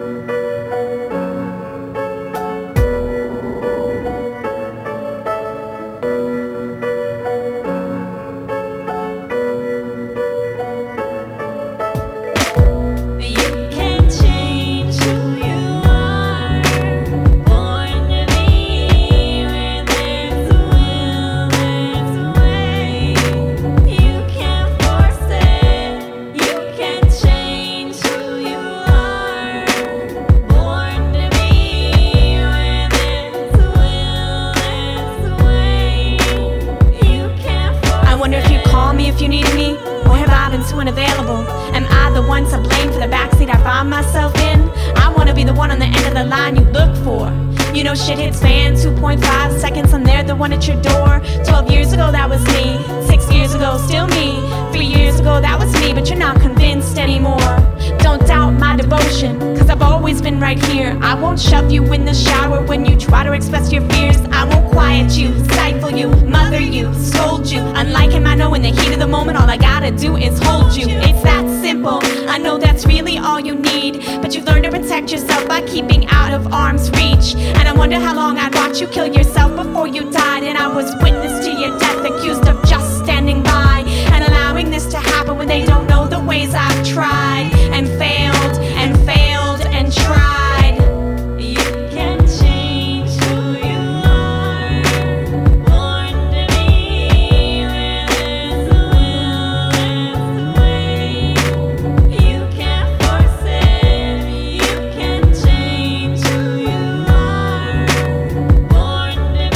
If you needed me, or have I been too unavailable? Am I the one to blame for the backseat I find myself in? I wanna be the one on the end of the line you look for. You know shit hits fan, 2.5 seconds I'm there, the one at your door. 12 years ago that was me, 6 years ago still me, 3 years ago that was me, but you're not convinced anymore. Don't doubt my devotion, cause I've always been right here. I won't shove you in the shower when you try to express your fears. I won't quiet you, stifle you, mother you, scold you. Unlike him, I know in the heat of the moment all I gotta do is hold you. It's that simple, I know that's really all you need, but you've learned to protect yourself by keeping out of arm's reach. And I wonder how long I'd watch you kill yourself before you died, and I was witness to your death, accused of just standing by and allowing this to happen when they don't know the ways I've tried and failed and failed and tried. You can change who you are, born to be where there's a will, there's a way. You can't force it, you can change who you are, born to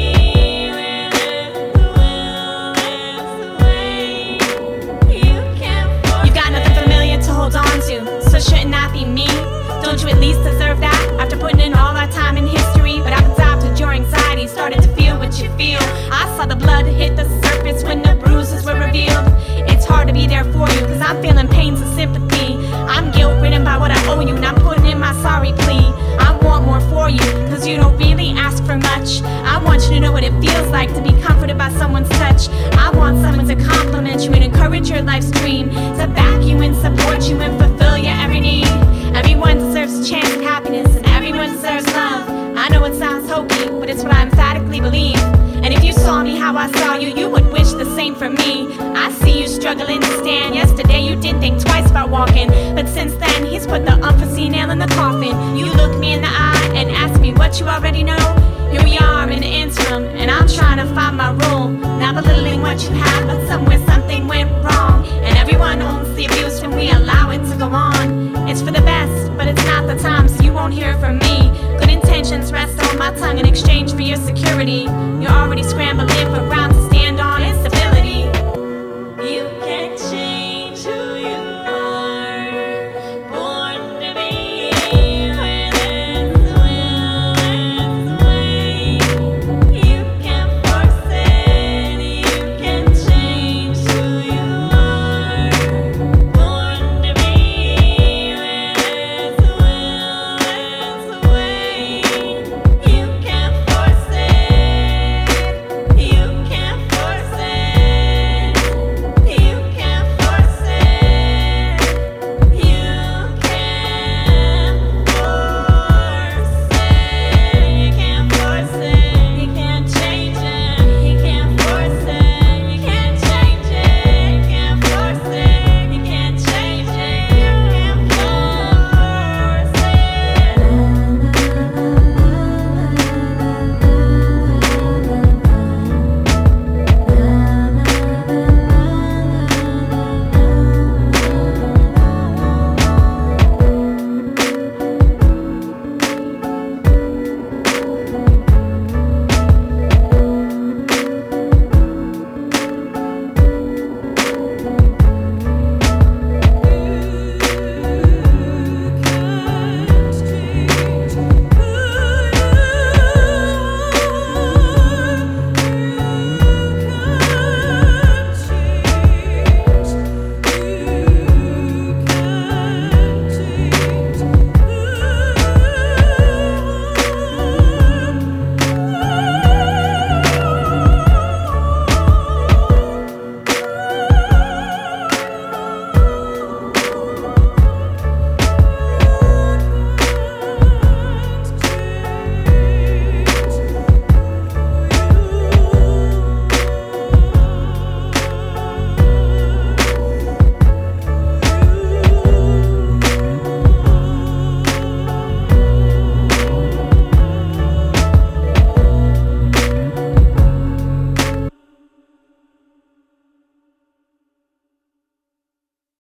be where there's a will, there's a way. You can't force it. You got nothing familiar to hold on to, so shouldn't that be me? Don't you at least deserve that? After putting in all our time in history, but I've adopted your anxiety, started to feel what you feel. I saw the blood hit the surface when the bruises were revealed. It's hard to be there for you, cause I'm feeling pains of sympathy. I'm guilt-ridden by what I owe you, and I'm putting in my sorry plea. I want more for you, cause you don't really ask for much. I want you to know what it feels like to be comforted by someone's touch. I want someone to compliment you and encourage your life's dream, to back you and support you and fulfill your every need. Everyone deserves a chance at happiness, and everyone deserves love. I know it sounds hokey, but it's what I emphatically believe. And if you saw me how I saw you, you would wish the same for me. I see you struggling to stand. Yesterday you didn't think twice about walking, but since then he's put the unforeseen nail in the coffin. You looked me in the eye and asked me what you already know. Here we are in the interim, and I'm trying to find my role. Not belittling what you have, but somewhere something went wrong, and everyone owns the abuse when we allow it to go on. It's for the best, but it's not the time, so you won't hear it from me. Good intentions rest on my tongue in exchange for your security. You're already scrambling for ground to stand.